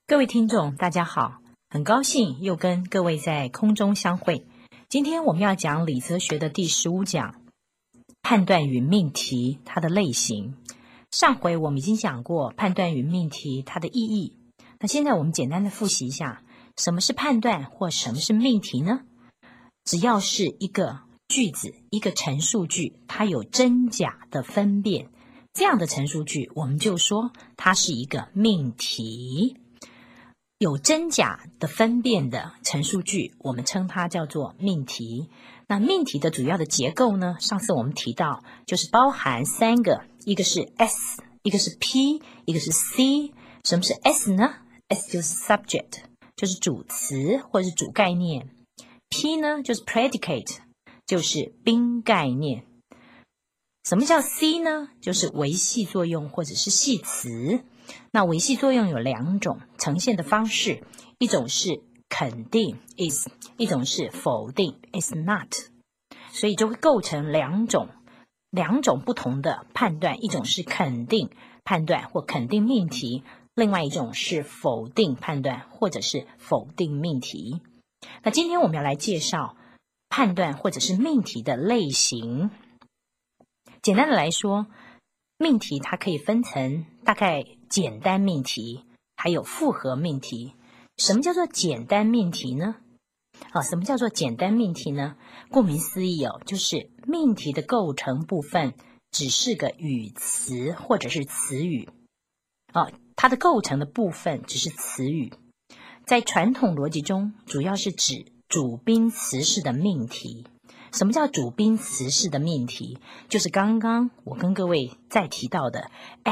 各位听众大家好，很高兴又跟各位在空中相会。今天我们要讲理则学的第15讲，判断与命题它的类型。上回我们已经讲过判断与命题它的意义，那现在我们简单的复习一下，什么是判断或什么是命题呢？只要是一个句子，一个陈述句，它有真假的分辨，这样的陈述句我们就说它是一个命题。有真假的分辨的陈述句，我们称它叫做命题。那命题的主要的结构呢，上次我们提到就是包含3个，一个是 S， 一个是 P， 一个是 C。 什么是 S 呢？ S 就是 subject， 就是主词或是主概念。 P 呢就是 predicate， 就是宾概念。什么叫 C 呢？就是维系作用或者是系词。那维系作用有2种呈现的方式，一种是肯定 is， 一种是否定 is not， 所以就会构成两种不同的判断，一种是肯定判断或肯定命题，另外一种是否定判断或者是否定命题。那今天我们要来介绍判断或者是命题的类型。简单的来说，命题它可以分成大概简单命题还有复合命题。什么叫做简单命题呢？什么叫做简单命题呢？顾名思义就是命题的构成部分只是个语词或者是词语。它的构成的部分只是词语。在传统逻辑中，主要是指主宾词式的命题。什么叫主宾词式的命题？就是刚刚我跟各位再提到的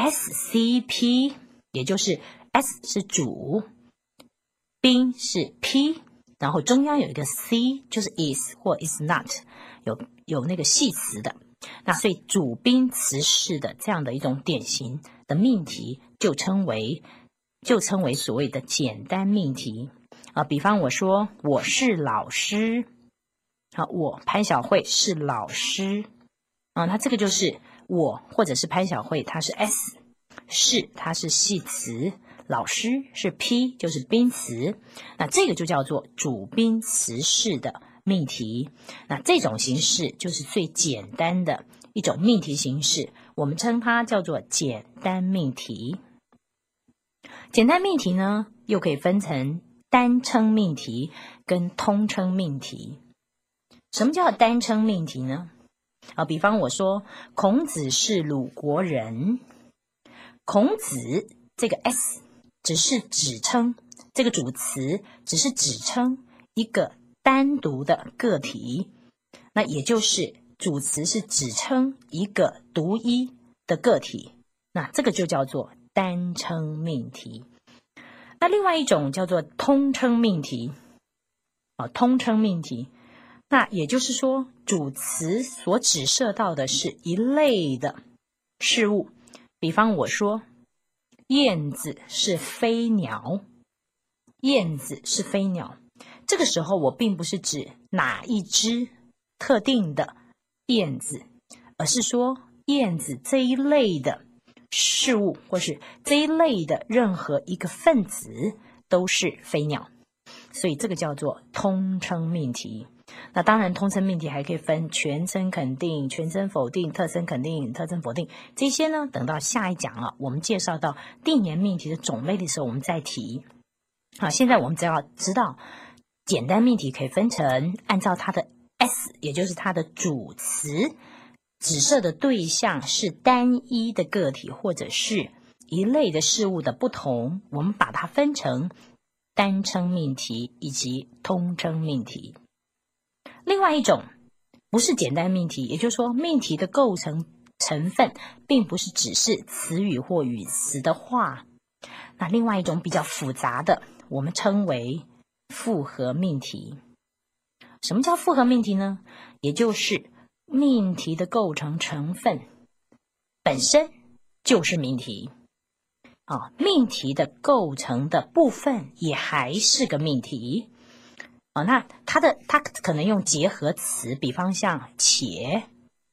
SCP， 也就是 S 是主，宾是 P， 然后中央有一个 C， 就是 is 或 is not， 有那个系词的。那所以主宾词式的这样的一种典型的命题就称为所谓的简单命题。比方我说我是老师，我潘晓慧是老师，那这个就是我或者是潘晓慧，它是 S， 是它是系词，老师是 P， 就是宾词。那这个就叫做主宾词式的命题。那这种形式就是最简单的一种命题形式，我们称它叫做简单命题。简单命题呢，又可以分成单称命题跟通称命题。什么叫单称命题呢？比方我说孔子是鲁国人，孔子这个 S 只是指称，这个主词只是指称一个单独的个体，那也就是主词是指称一个独一的个体，那这个就叫做单称命题。那另外一种叫做通称命题，通称命题，那也就是说主词所指涉到的是一类的事物。比方我说燕子是飞鸟，燕子是飞鸟，这个时候我并不是指哪一只特定的燕子，而是说燕子这一类的事物或是这一类的任何一个分子都是飞鸟，所以这个叫做通称命题。那当然通称命题还可以分全称肯定、全称否定、特称肯定、特称否定，这些呢等到下一讲我们介绍到定言命题的种类的时候我们再提。现在我们只要知道简单命题可以分成按照它的 S， 也就是它的主词指涉的对象是单一的个体或者是一类的事物的不同，我们把它分成单称命题以及通称命题。另外一种不是简单命题，也就是说命题的构成成分并不是只是词语或语词的话，那另外一种比较复杂的我们称为复合命题。什么叫复合命题呢？也就是命题的构成成分本身就是命题，命题的构成的部分也还是个命题。那它可能用结合词，比方像且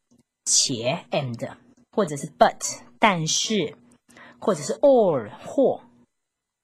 and， 或者是 but 但是，或者是 or 或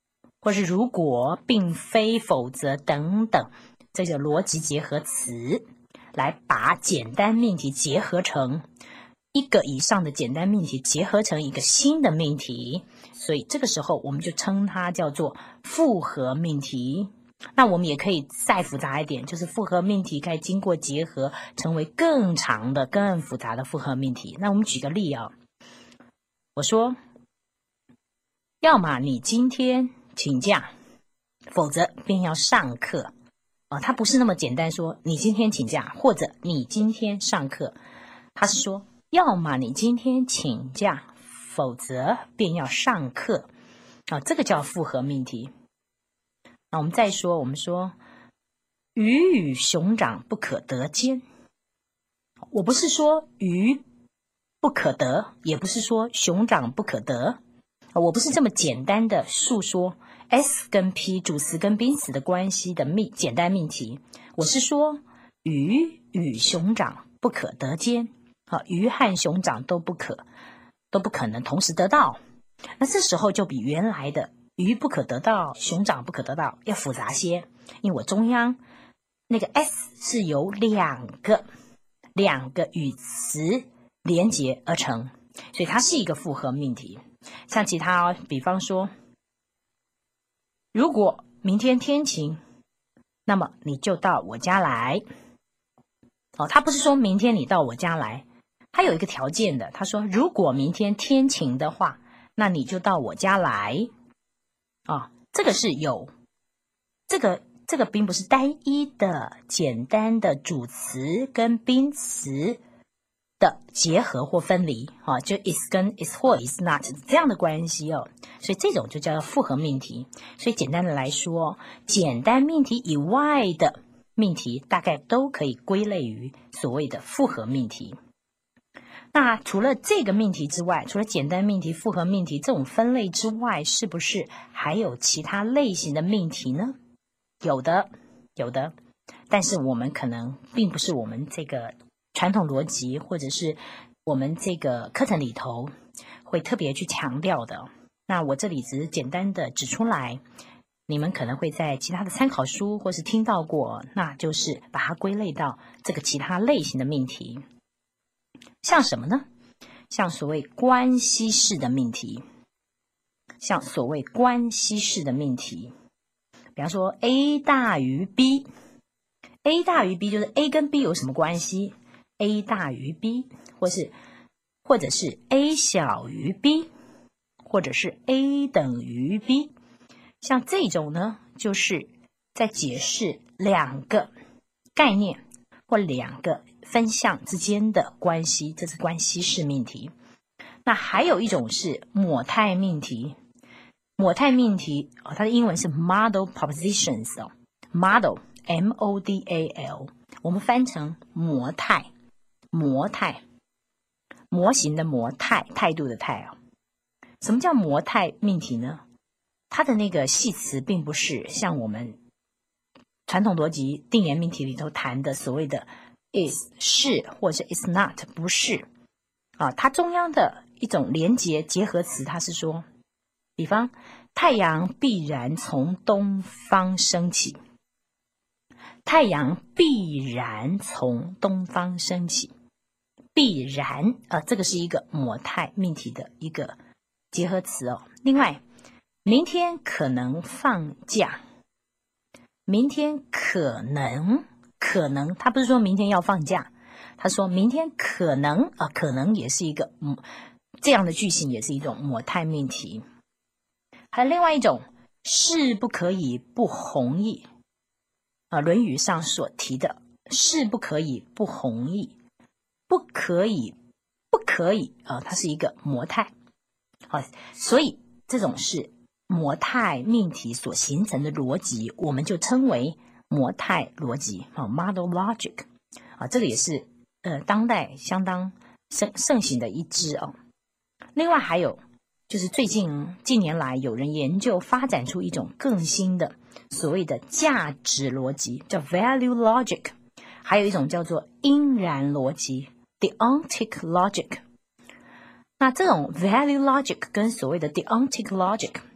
或是如果、并非、否则等等这个逻辑结合词，来把简单命题结合成一个以上的简单命题结合成一个新的命题，所以这个时候我们就称它叫做复合命题。那我们也可以再复杂一点，就是复合命题可以经过结合成为更长的更复杂的复合命题。那我们举个例啊，我说要么你今天请假，否则便要上课。它不是那么简单说你今天请假或者你今天上课，它是说要么你今天请假，否则便要上课。这个叫复合命题。那我们再说，我们说鱼与熊掌不可得兼。我不是说鱼不可得，也不是说熊掌不可得，我不是这么简单的述说 S 跟 P 主词跟宾词的关系的简单命题。我是说鱼与熊掌不可得兼，鱼和熊掌都不可能同时得到。那这时候就比原来的鱼不可得到，熊掌不可得到要复杂些，因为我中央那个 S 是由两个语词连结而成，所以它是一个复合命题。像其他比方说，如果明天天晴，那么你就到我家来。他不是说明天你到我家来，他有一个条件的，他说如果明天天晴的话，那你就到我家来。这个是有这个并不是单一的简单的主词跟宾词的结合或分离，就 is 跟 is 或 is not 这样的关系所以这种就叫复合命题。所以简单的来说，简单命题以外的命题大概都可以归类于所谓的复合命题。那除了这个命题之外，除了简单命题、复合命题这种分类之外，是不是还有其他类型的命题呢？有的，但是我们可能并不是我们这个传统逻辑或者是我们这个课程里头会特别去强调的。那我这里只是简单的指出来，你们可能会在其他的参考书或是听到过，那就是把它归类到这个其他类型的命题。像什么呢？像所谓关系式的命题，比方说 A 大于 B，A 大于 B 就是 A 跟 B 有什么关系？ A 大于 B， 或者是 A 小于 B， 或者是 A 等于 B。 像这种呢，就是在解释两个概念或两个分项之间的关系，这是关系式命题。那还有一种是模态命题，它的英文是 model propositions model M-O-D-A-L， 我们翻成模态，模型的模，态度的态什么叫模态命题呢？它的那个系词并不是像我们传统逻辑定言命题里头谈的所谓的 is 是或者 is not， 不是它中央的一种连结结合词，它是说，比方太阳必然从东方升起，太阳必然从东方升起，必然这个是一个模态命题的一个结合词另外，明天可能放假，明天可能，他不是说明天要放假，他说明天可能可能也是一个这样的句型也是一种模态命题。还有另外一种，事不可以不弘毅论语上所提的事不可以不弘毅，不可以它是一个模态所以这种是模态命题所形成的逻辑，我们就称为模态逻辑model logic 这个也是当代相当盛行的一支另外还有就是近年来有人研究发展出一种更新的所谓的价值逻辑，叫 value logic， 还有一种叫做因然逻辑 deontic logic。 那这种 value logic 跟所谓的 deontic logic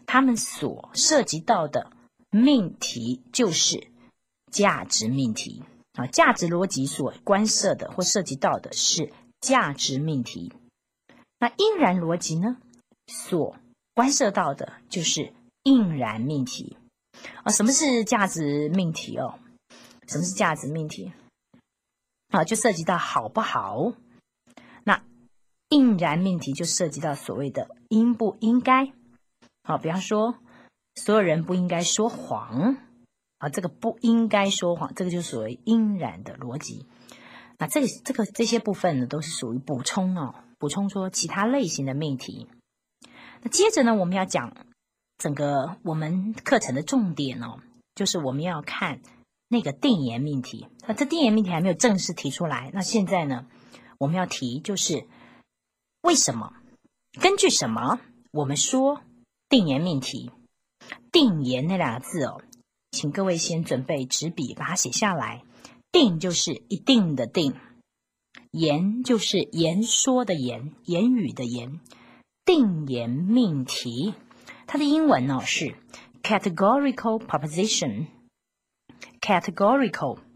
他们所涉及到的命题就是价值命题啊，价值逻辑所关涉的或涉及到的是价值命题。那应然逻辑呢，所关涉到的就是应然命题啊。什么是价值命题哦？什么是价值命题啊？就涉及到好不好。那应然命题就涉及到所谓的应不应该。好，比方说所有人不应该说谎啊，这个不应该说谎，这个就是所谓应然的逻辑。那这些部分呢，都是属于补充哦，补充说其他类型的命题。那接着呢，我们要讲整个我们课程的重点哦，就是我们要看那个定言命题。那这定言命题还没有正式提出来，那现在呢，我们要提就是为什么，根据什么我们说定言命题。定言那两个字哦，请各位先准备纸笔把它写下来。定就是一定的定，言就是言说的言，言语的言。定言命题，它的英文呢是 categorical proposition。 categorical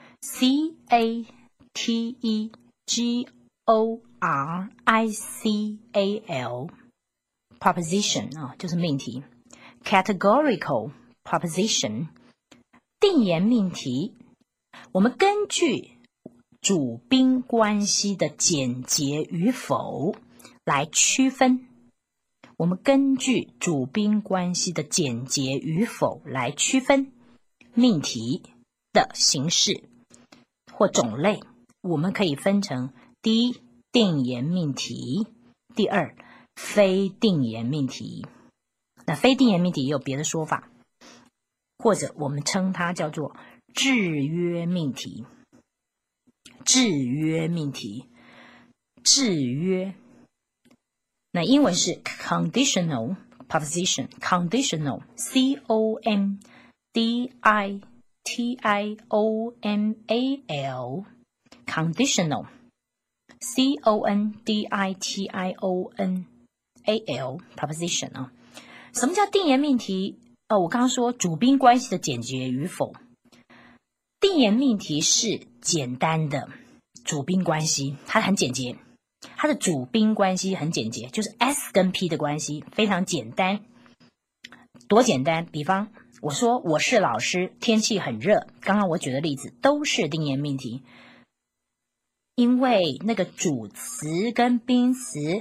categorical proposition 啊，就是命题。categorical proposition 定言命题，我们根据主宾关系的简洁与否来区分。我们根据主宾关系的简洁与否来区分命题的形式或种类。我们可以分成第一，定言命题；第二，非定言命题。那非定言命题也有别的说法，或者我们称它叫做制约命题。制约命题，制约，那英文是 conditional proposition。 conditional conditional conditional conditional proposition 啊。什么叫定言命题？我刚刚说主宾关系的简洁与否。定言命题是简单的主宾关系，它很简洁，它的主宾关系很简洁，就是 S 跟 P 的关系非常简单。多简单？比方我说我是老师，天气很热，刚刚我举的例子都是定言命题，因为那个主词跟宾词，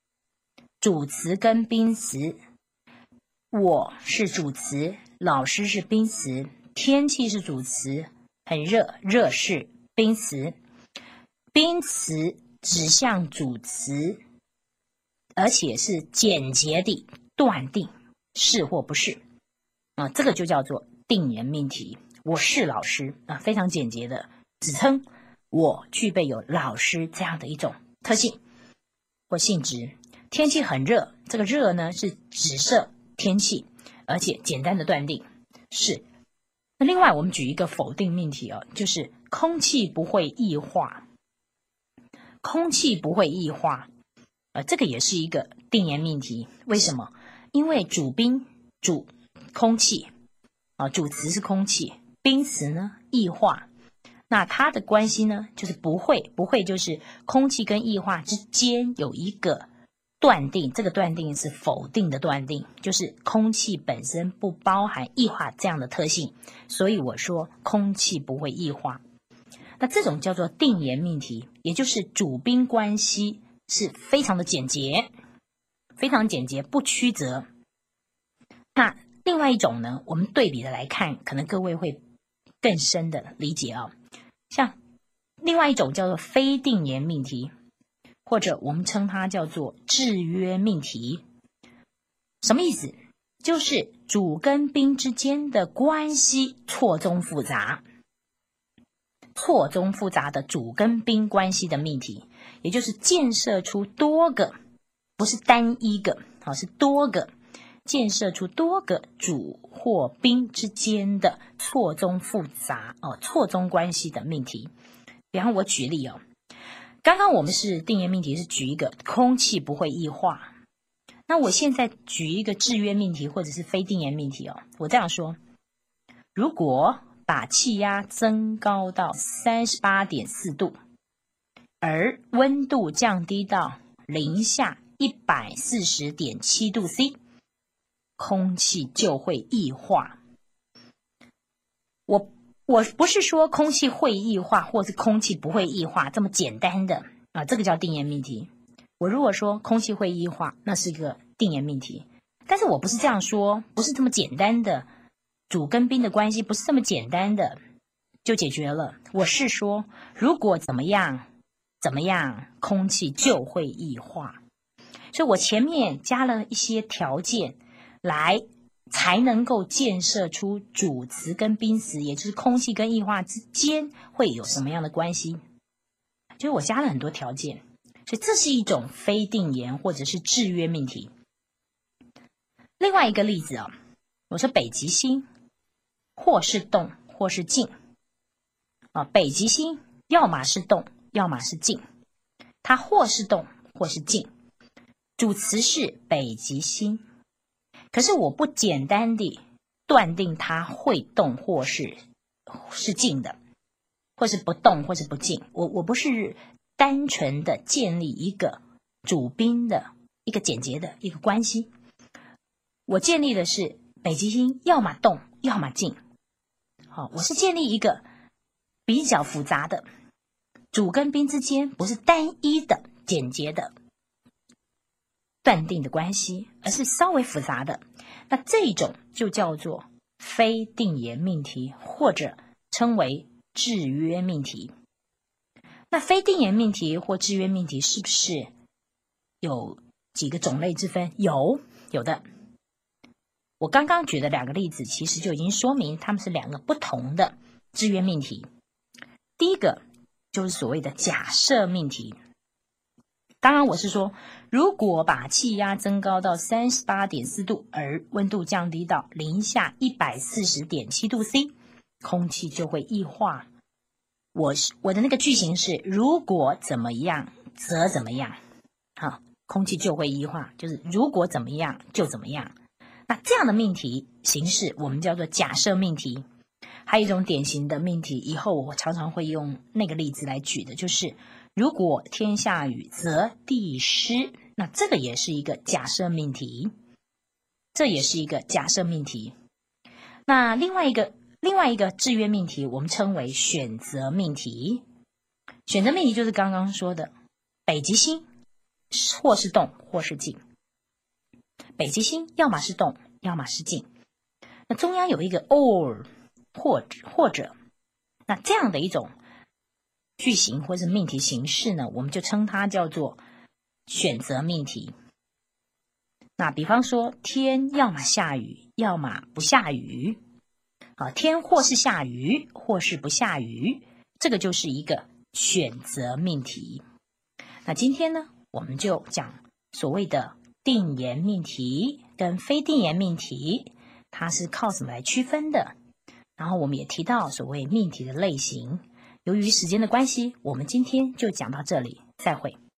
我是主词，老师是宾词，天气是主词，很热，热是宾词。宾词指向主词，而且是简洁地断定是或不是啊，这个就叫做定言命题。我是老师啊，非常简洁的指称我具备有老师这样的一种特性或性质。天气很热，这个热呢是指涉天气，而且简单的断定是。那另外我们举一个否定命题就是空气不会异化。空气不会异化这个也是一个定言命题。为什么？因为主空气主词是空气，宾词呢异化，那它的关系呢就是不会就是空气跟异化之间有一个断定，这个断定是否定的断定，就是空气本身不包含异化这样的特性，所以我说空气不会异化。那这种叫做定言命题，也就是主宾关系是非常的简洁，非常简洁，不曲折。那另外一种呢，我们对比的来看，可能各位会更深的理解像另外一种叫做非定言命题，或者我们称它叫做制约命题。什么意思？就是主跟宾之间的关系错综复杂，错综复杂的主跟宾关系的命题，也就是建设出多个，不是单一个是多个，建设出多个主或宾之间的错综复杂错综关系的命题。比方我举例刚刚我们是定言命题是举一个空气不会异化， 那我现在举一个制约命题或者是非定言命题哦，我这样说：如果把气压增高到38.4度，而温度降低到零下140.7度 C， 空气就会异化。我不是说空气会异化或是空气不会异化这么简单的啊，这个叫定言命题。我如果说空气会异化，那是一个定言命题，但是我不是这样说，不是这么简单的，主跟宾的关系不是这么简单的就解决了。我是说，如果怎么样，空气就会异化。所以我前面加了一些条件来才能够建设出主词跟宾词，也就是空气跟异化之间会有什么样的关系，就是我加了很多条件，所以这是一种非定言或者是制约命题。另外一个例子我说北极星或是动或是静北极星要么是动要么是静，它或是动或是静，主词是北极星，可是我不简单地断定它会动或是静的，或是不动或是不静，我不是单纯的建立一个主宾的一个简洁的一个关系，我建立的是北极星要么动要么静。我是建立一个比较复杂的主跟宾之间不是单一的简洁的断定的关系，而是稍微复杂的，那这种就叫做非定言命题，或者称为制约命题。那非定言命题或制约命题是不是有几个种类之分？有的。我刚刚举的两个例子其实就已经说明它们是两个不同的制约命题。第一个就是所谓的假设命题。刚刚我是说，如果把气压增高到38.4度，而温度降低到零下140.7度 C， 空气就会异化。我的那个句型是如果怎么样则怎么样，空气就会异化，就是如果怎么样就怎么样。那这样的命题形式我们叫做假设命题。还有一种典型的命题，以后我常常会用那个例子来举的，就是如果天下雨则地湿，那这个也是一个假设命题，那另外一个制约命题我们称为选择命题。选择命题就是刚刚说的北极星或是动或是静，北极星要么是动要么是静，那中央有一个 or 或者，那这样的一种句型或是命题形式呢，我们就称它叫做选择命题。那比方说天要么下雨要么不下雨，天或是下雨或是不下雨，这个就是一个选择命题。那今天呢，我们就讲所谓的定言命题跟非定言命题，它是靠什么来区分的？然后我们也提到所谓命题的类型。由于时间的关系，我们今天就讲到这里，再会。